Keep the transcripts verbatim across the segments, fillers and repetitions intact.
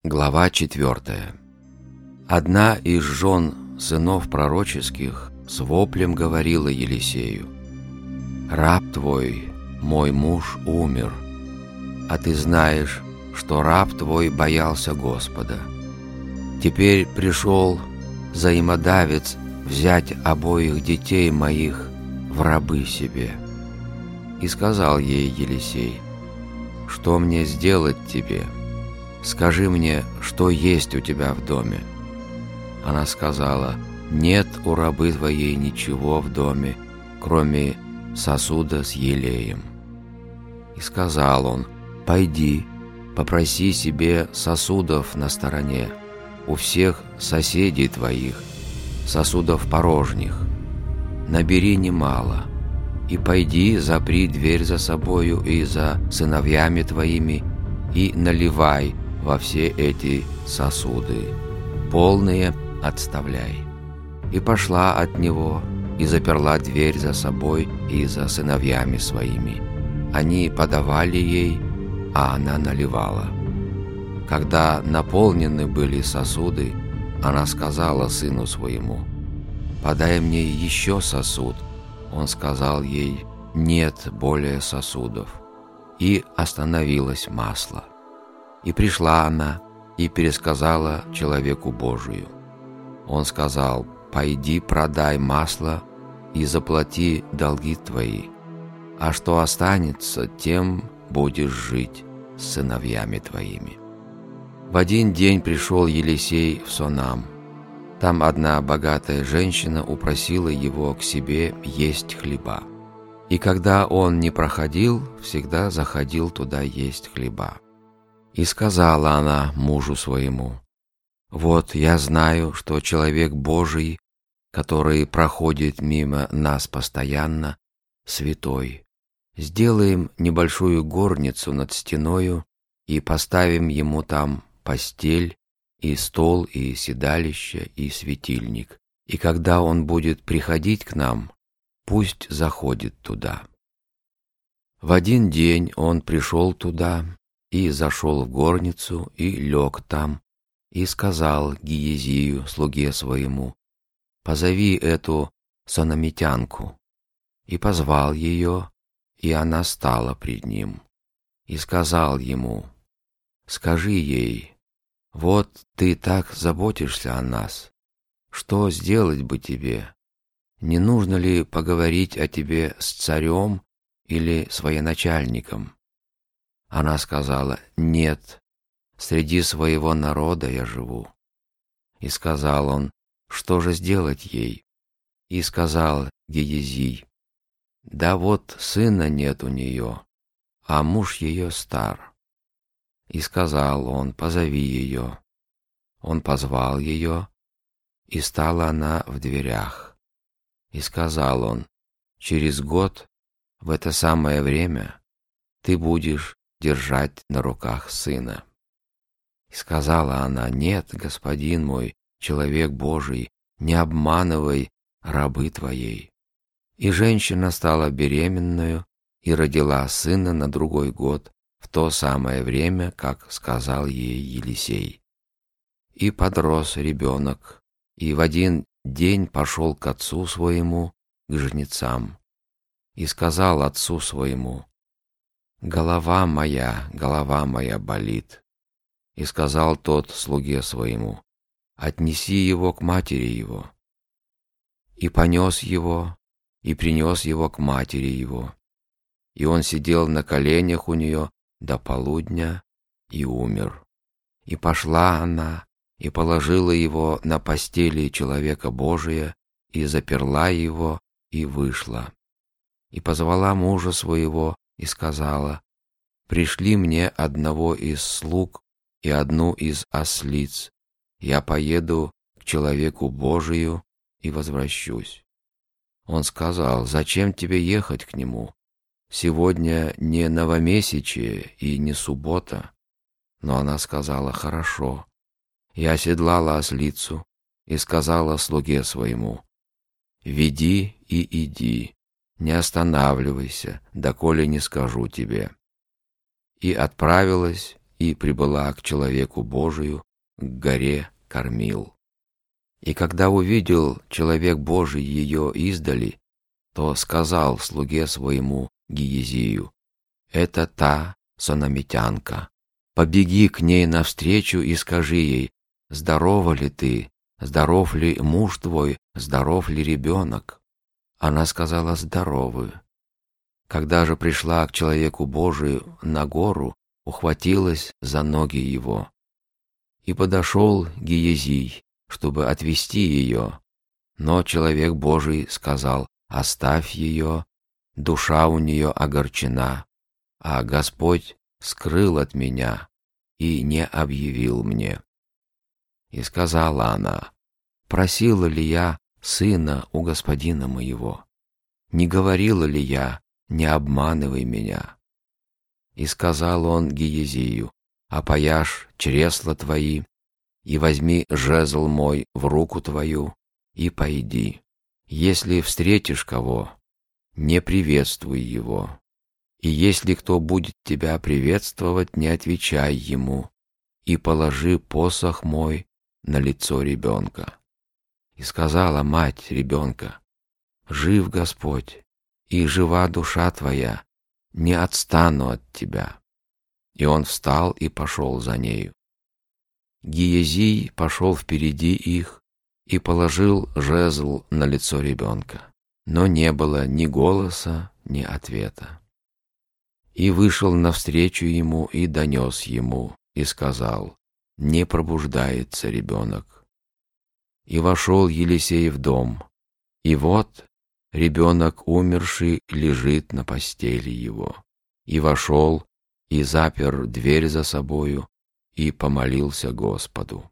Глава четвертая. Одна из жен сынов пророческих с воплем говорила Елисею: «Раб твой, мой муж, умер, а ты знаешь, что раб твой боялся Господа. Теперь пришел взаимодавец взять обоих детей моих в рабы себе». И сказал ей Елисей: «Что мне сделать тебе? Скажи мне, что есть у тебя в доме». Она сказала: «Нет у рабы твоей ничего в доме, кроме сосуда с елеем». И сказал он: «Пойди, попроси себе сосудов на стороне у всех соседей твоих, сосудов порожних, набери немало, и пойди, запри дверь за собою и за сыновьями твоими, и наливай во все эти сосуды, полные отставляй». И пошла от него, и заперла дверь за собой и за сыновьями своими. Они подавали ей, а она наливала. Когда наполнены были сосуды, она сказала сыну своему: «Подай мне еще сосуд». Он сказал ей: «Нет более сосудов». И остановилось масло. И пришла она и пересказала человеку Божию. Он сказал: «Пойди, продай масло и заплати долги твои, а что останется, тем будешь жить с сыновьями твоими». В один день пришел Елисей в Сонам. Там одна богатая женщина упросила его к себе есть хлеба. И когда он не проходил, всегда заходил туда есть хлеба. И сказала она мужу своему: «Вот я знаю, что человек Божий, который проходит мимо нас постоянно, святой. Сделаем небольшую горницу над стеною и поставим ему там постель, и стол, и седалище, и светильник. И когда он будет приходить к нам, пусть заходит туда». В один день он пришел туда и зашел в горницу и лег там, и сказал Гиезию, слуге своему: «Позови эту сономитянку». И позвал ее, и она стала пред ним. И сказал ему: «Скажи ей: вот ты так заботишься о нас. Что сделать бы тебе? Не нужно ли поговорить о тебе с царем или с военачальником?» Она сказала: «Нет, среди своего народа я живу». И сказал он: «Что же сделать ей?» И сказал Гиезий: «Да вот сына нет у нее, а муж ее стар». И сказал он: «Позови ее». Он позвал ее, и стала она в дверях. И сказал он: «Через год, в это самое время, ты будешь держать на руках сына». И сказала она: «Нет, господин мой, человек Божий, не обманывай рабы твоей». И женщина стала беременную и родила сына на другой год, в то самое время, как сказал ей Елисей. И подрос ребенок, и в один день пошел к отцу своему, к жнецам, и сказал отцу своему: «Голова моя, голова моя болит». И сказал тот слуге своему: «Отнеси его к матери его». И понес его, и принес его к матери его. И он сидел на коленях у нее до полудня и умер. И пошла она, и положила его на постели человека Божия, и заперла его, и вышла. И позвала мужа своего, и сказала: «Пришли мне одного из слуг и одну из ослиц, я поеду к человеку Божию и возвращусь». Он сказал: «Зачем тебе ехать к нему? Сегодня не новомесячие и не суббота». Но она сказала: «Хорошо». И оседлала ослицу, и сказала слуге своему: «Веди и иди, не останавливайся, доколе не скажу тебе». И отправилась, и и прибыла к человеку Божию, к горе Кормил. И когда увидел человек Божий ее издали, то сказал слуге своему Гиезию: «Это та сунамитянка. Побеги к ней навстречу и скажи ей: здорова ли ты, здоров ли муж твой, здоров ли ребенок?» Она сказала: здоровы. Когда же пришла к человеку Божию на гору, ухватилась за ноги его. И подошел Гиезий, чтобы отвести ее, но человек Божий сказал: оставь ее, душа у нее огорчена, а Господь скрыл от меня и не объявил мне. И сказала она: просила ли я сына у господина моего? Не говорила ли я: не обманывай меня? И сказал он Гиезию: опояшь чресла твои, и возьми жезл мой в руку твою, и пойди. Если встретишь кого, не приветствуй его, и если кто будет тебя приветствовать, не отвечай ему, и положи посох мой на лицо ребенка. И сказала мать ребенка: жив Господь, и жива душа твоя, не отстану от тебя. И он встал и пошел за нею. Гиезий пошел впереди их и положил жезл на лицо ребенка, но не было ни голоса, ни ответа. И вышел навстречу ему и донес ему, и сказал: не пробуждается ребенок. И вошел Елисей в дом, и вот ребенок умерший лежит на постели его. И вошел, и запер дверь за собою, и помолился Господу.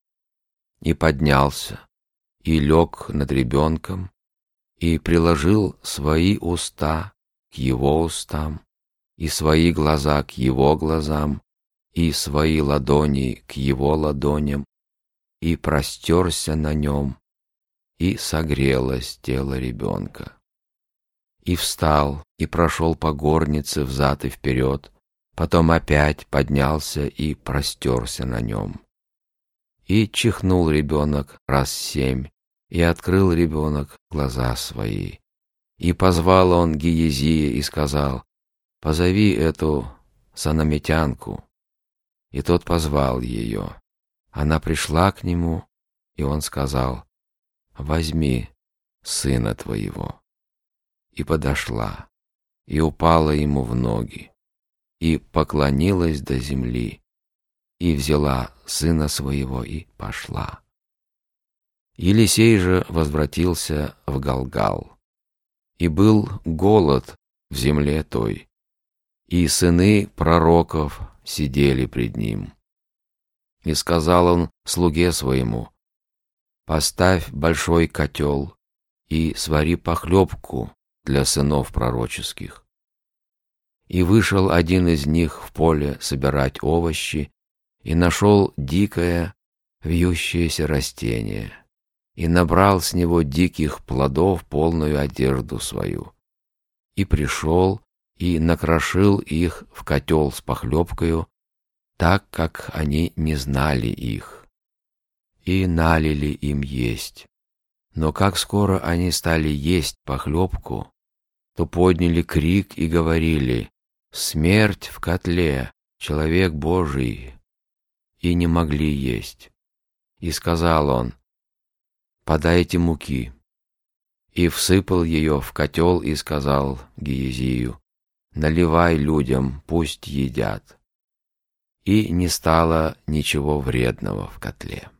И поднялся, и лег над ребенком, и приложил свои уста к его устам, и свои глаза к его глазам, и свои ладони к его ладоням, и простерся на нем, и согрелось тело ребенка. И встал, и прошел по горнице взад и вперед, потом опять поднялся и простерся на нем. И чихнул ребенок раз семь, и открыл ребенок глаза свои. И позвал он Гиезия и сказал: позови эту сунамитянку. И тот позвал ее. Она пришла к нему, и он сказал: возьми сына твоего. И подошла, и упала ему в ноги, и поклонилась до земли, и взяла сына своего и пошла. Елисей же возвратился в Галгал, и был голод в земле той, и сыны пророков сидели пред ним. И сказал он слуге своему: поставь большой котел и свари похлебку для сынов пророческих. И вышел один из них в поле собирать овощи, и нашел дикое вьющееся растение, и набрал с него диких плодов полную одежду свою. И пришел, и накрошил их в котел с похлебкою, так как они не знали их, и налили им есть. Но как скоро они стали есть похлебку, то подняли крик и говорили: смерть в котле, человек Божий, и не могли есть. И сказал он: подайте муки. И всыпал ее в котел и сказал Гиезию: наливай людям, пусть едят. И не стало ничего вредного в котле.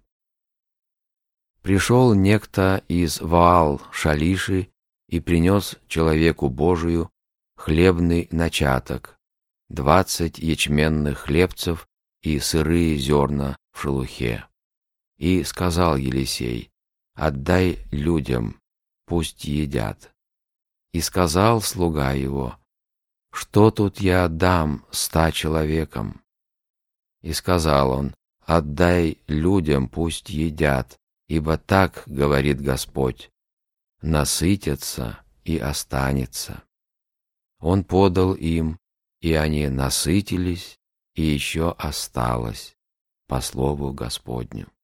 Пришел некто из Ваал-Шалиши и принес человеку Божию хлебный начаток, двадцать ячменных хлебцев и сырые зерна в шелухе. И сказал Елисей: отдай людям, пусть едят. И сказал слуга его: что тут я отдам ста человекам? И сказал он: отдай людям, пусть едят, ибо так говорит Господь: насытятся и останется. Он подал им, и они насытились и еще осталось по слову Господню.